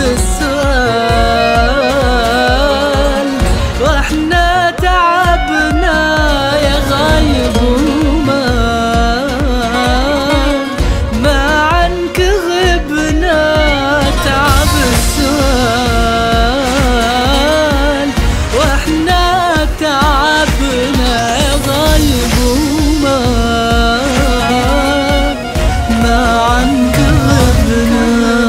السؤال، واحنا تعبنا يا غايب وما عنك غبنا. تعب السؤال واحنا تعبنا يا غايب وما عنك غبنا.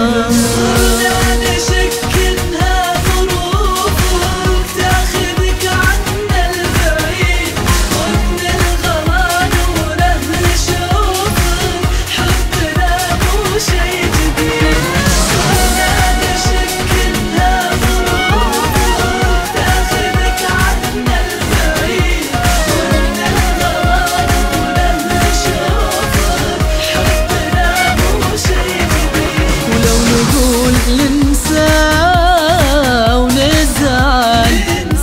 ننسى ونزعل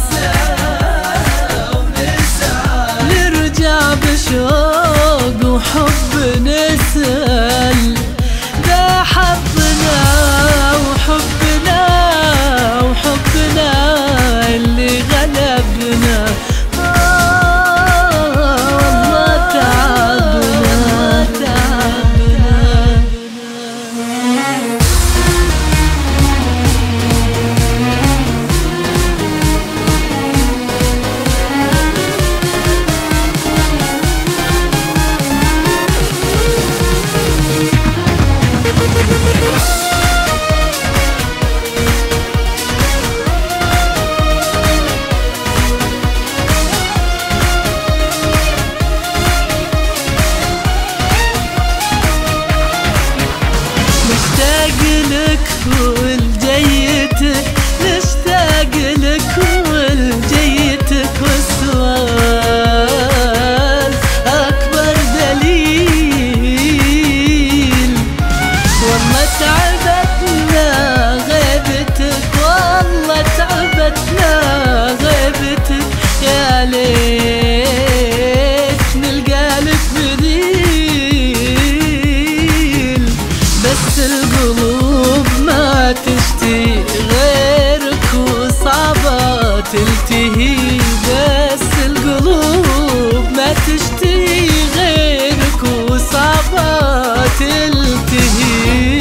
نرجع بشوق وحب نسأل. ده حبنا وحبنا اللي غلبنا. والله تعبنا. ولجيتك نشتاق لك ولجيتك، والسؤال أكبر دليل. والله تعبتنا غيبتك، والله تعبتنا غيبتك. يا ليت نلقى لك بديل، بس القلوب ما تشتي غيرك وصعبة تلتهي. بس القلوب ما تشتي غيرك وصعبة تلتهي.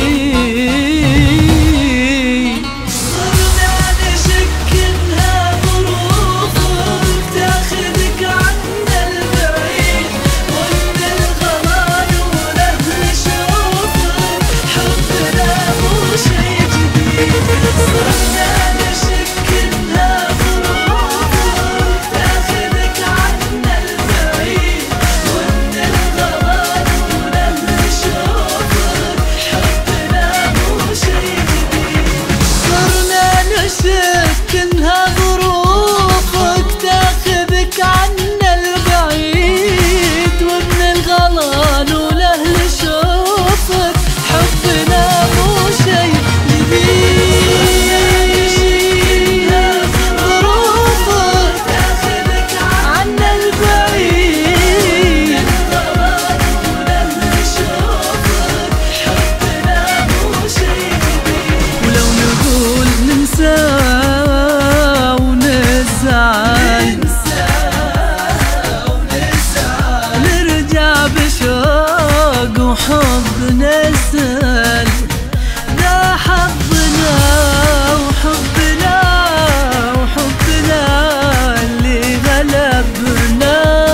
صرنا نشك انها ظروفك تاخذك عنا البعيد، وان الغلا وله نشوفك حبنا مو شي جديد. صرنا نشك انها ظروفك تاخذك عنا البعيد، وان الغلا وله نشوفك حبنا مو شي جديد. صرنا نشك انها ظروفك تاخذك عنا البعيد، ومن الغلان ولهل شوفك حبنا مو شي جديد. ظروفك تاخذك عنا البعيد، الغلا وله نشوفك حبنا مو شي جديد. ولو نقول ننسى ونزعل نرجع بشوق وحب نسأل. ده حبنا وحبنا اللي غلبنا.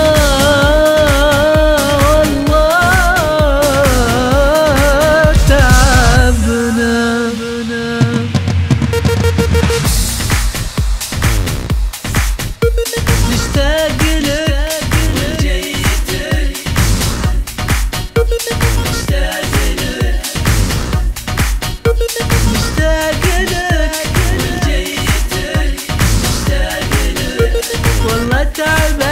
والله تعبنا. نشتاق لك جيتك مشتاق لك، مشتاق لك جيتك مشتاق لك. والله تعبنا.